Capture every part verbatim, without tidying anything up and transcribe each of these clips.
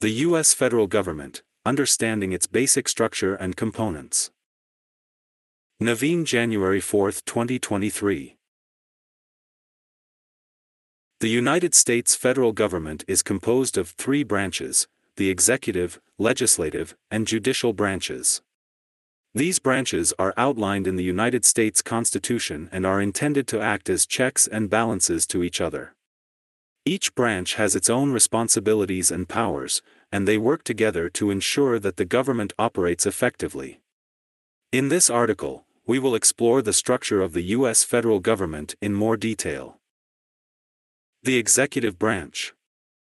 The U S federal government, understanding its basic structure and components. Naveen, January fourth, twenty twenty-three. The United States federal government is composed of three branches: the executive, legislative, and judicial branches. These branches are outlined in the United States Constitution and are intended to act as checks and balances to each other. Each branch has its own responsibilities and powers, and they work together to ensure that the government operates effectively. In this article, we will explore the structure of the U S federal government in more detail. The executive branch.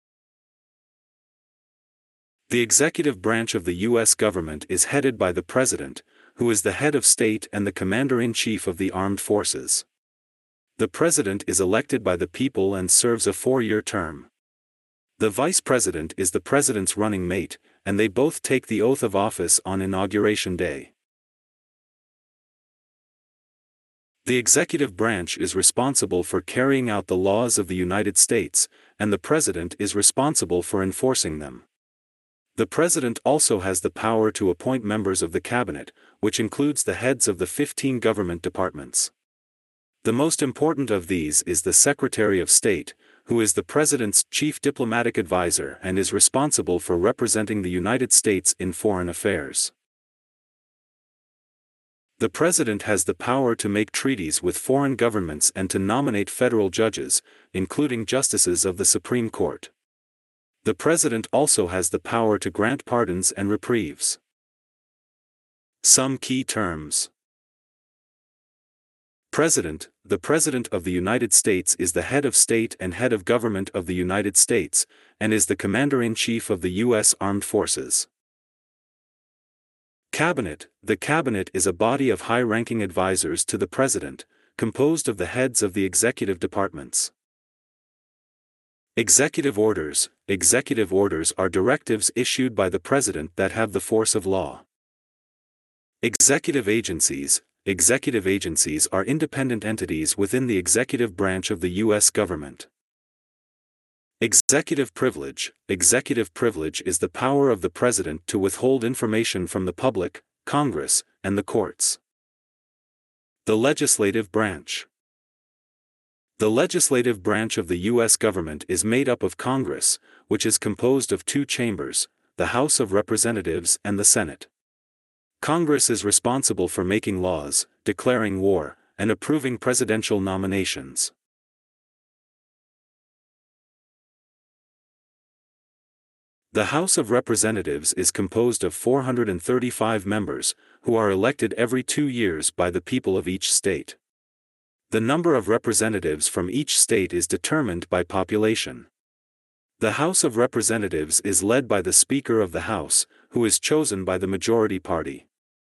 The executive branch of the U S government is headed by the President, who is the head of state and the Commander-in-Chief of the Armed Forces. The President is elected by the people and serves a four-year term. The Vice President is the President's running mate, and they both take the oath of office on Inauguration Day. The executive branch is responsible for carrying out the laws of the United States, and the President is responsible for enforcing them. The President also has the power to appoint members of the Cabinet, which includes the heads of the fifteen government departments. The most important of these is the Secretary of State, who is the President's chief diplomatic advisor and is responsible for representing the United States in foreign affairs. The President has the power to make treaties with foreign governments and to nominate federal judges, including justices of the Supreme Court. The President also has the power to grant pardons and reprieves. Some key terms. President. The President of the United States is the head of state and head of government of the United States, and is the Commander-in-Chief of the U S Armed Forces. Cabinet. The Cabinet is a body of high-ranking advisors to the President, composed of the heads of the executive departments. Executive orders. Executive orders are directives issued by the President that have the force of law. Executive agencies. Executive agencies are independent entities within the executive branch of the U S government. Executive privilege. Executive privilege is the power of the President to withhold information from the public, Congress, and the courts. The legislative branch. The legislative branch of the U S government is made up of Congress, which is composed of two chambers, the House of Representatives and the Senate. Congress is responsible for making laws, declaring war, and approving presidential nominations. The House of Representatives is composed of four hundred thirty-five members, who are elected every two years by the people of each state. The number of representatives from each state is determined by population. The House of Representatives is led by the Speaker of the House, who is chosen by the majority party.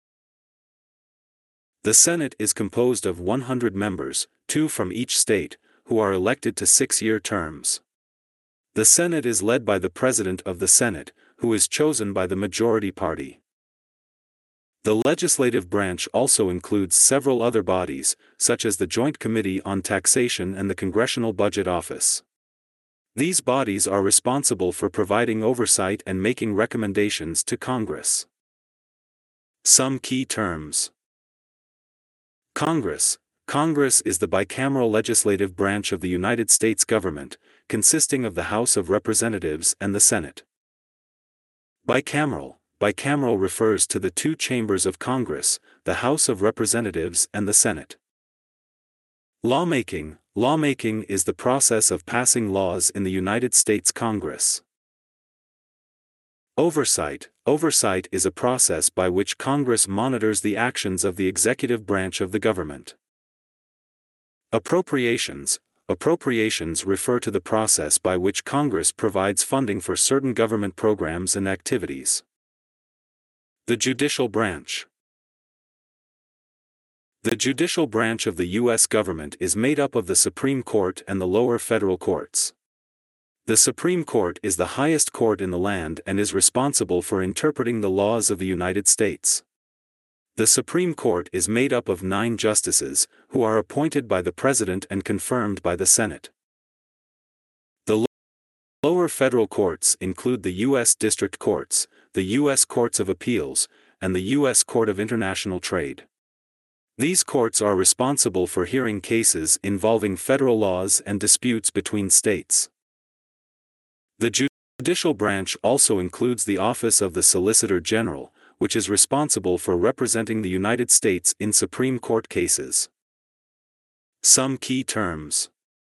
The Senate is composed of one hundred members, two from each state, who are elected to six-year terms. The Senate is led by the President of the Senate, who is chosen by the majority party. The legislative branch also includes several other bodies, such as the Joint Committee on Taxation and the Congressional Budget Office. These bodies are responsible for providing oversight and making recommendations to Congress. Some key terms. Congress. Congress is the bicameral legislative branch of the United States government, consisting of the House of Representatives and the Senate. Bicameral. Bicameral refers to the two chambers of Congress, the House of Representatives and the Senate. Lawmaking. Lawmaking is the process of passing laws in the United States Congress. Oversight. Oversight is a process by which Congress monitors the actions of the executive branch of the government. Appropriations. Appropriations refer to the process by which Congress provides funding for certain government programs and activities. The judicial branch. The judicial branch of the U S government is made up of the Supreme Court and the lower federal courts. The Supreme Court is the highest court in the land and is responsible for interpreting the laws of the United States. The Supreme Court is made up of nine justices, who are appointed by the President and confirmed by the Senate. Lower federal courts include the U S District Courts, the U S Courts of Appeals, and the U S Court of International Trade. These courts are responsible for hearing cases involving federal laws and disputes between states. The judicial branch also includes the Office of the Solicitor General, which is responsible for representing the United States in Supreme Court cases. Some key terms.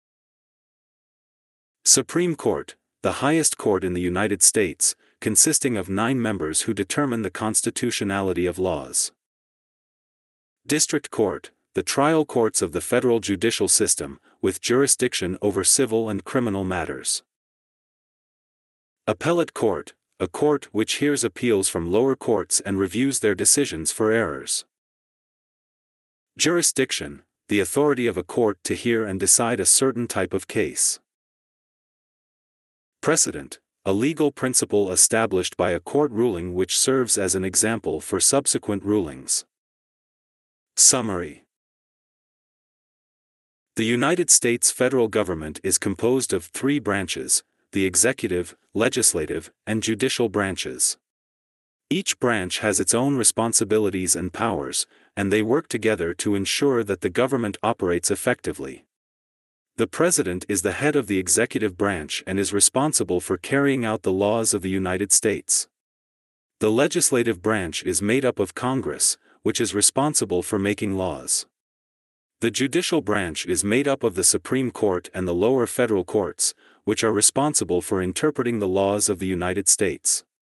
Supreme Court, the highest court in the United States, consisting of nine members who determine the constitutionality of laws. District Court, the trial courts of the federal judicial system, with jurisdiction over civil and criminal matters. Appellate Court, a court which hears appeals from lower courts and reviews their decisions for errors. Jurisdiction, the authority of a court to hear and decide a certain type of case. Precedent, a legal principle established by a court ruling which serves as an example for subsequent rulings. Summary. The United States federal government is composed of three branches: the executive, legislative, and judicial branches. Each branch has its own responsibilities and powers, and they work together to ensure that the government operates effectively. The President is the head of the executive branch and is responsible for carrying out the laws of the United States. The legislative branch is made up of Congress, which is responsible for making laws. The judicial branch is made up of the Supreme Court and the lower federal courts, which are responsible for interpreting the laws of the United States.